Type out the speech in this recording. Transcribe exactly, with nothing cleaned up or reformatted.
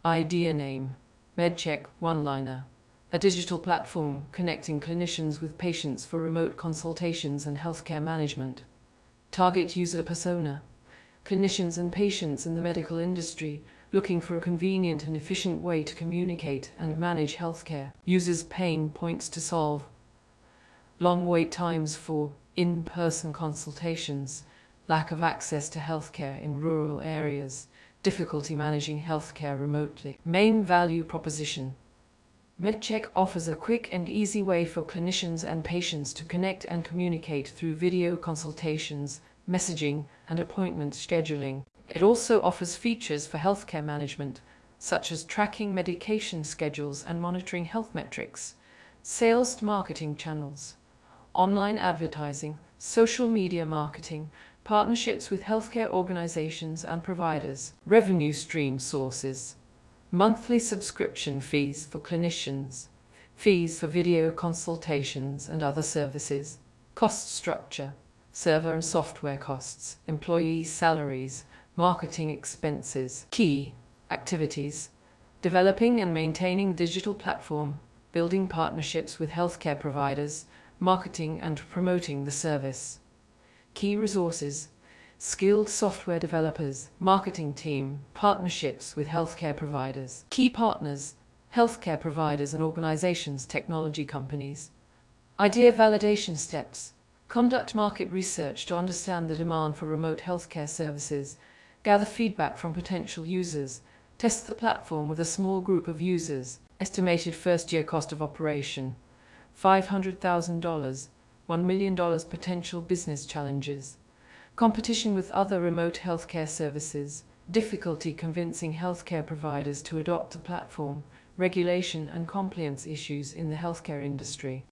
Idea name: MedCheck One-Liner, a digital platform connecting clinicians with patients for remote consultations and healthcare management. Target user persona: clinicians and patients in the medical industry looking for a convenient and efficient way to communicate and manage healthcare. Users' pain points to solve: long wait times for in-person consultations, lack of access to healthcare in rural areas, difficulty managing healthcare remotely. Main value proposition: MedCheck offers a quick and easy way for clinicians and patients to connect and communicate through video consultations, messaging, and appointment scheduling. It also offers features for healthcare management, such as tracking medication schedules and monitoring health metrics. Sales marketing channels: online advertising, social media marketing, partnerships with healthcare organizations and providers. Revenue stream sources: monthly subscription fees for clinicians, fees for video consultations and other services. Cost structure: server and software costs, employee salaries, marketing expenses. Key activities: developing and maintaining digital platform, building partnerships with healthcare providers, marketing and promoting the service. Key resources: skilled software developers, marketing team, partnerships with healthcare providers. Key partners: healthcare providers and organizations, technology companies. Idea validation steps: conduct market research to understand the demand for remote healthcare services, gather feedback from potential users, test the platform with a small group of users. Estimated first-year cost of operation: five hundred thousand dollars, one million dollars. Potential business challenges: competition with other remote healthcare services, difficulty convincing healthcare providers to adopt the platform, regulation and compliance issues in the healthcare industry.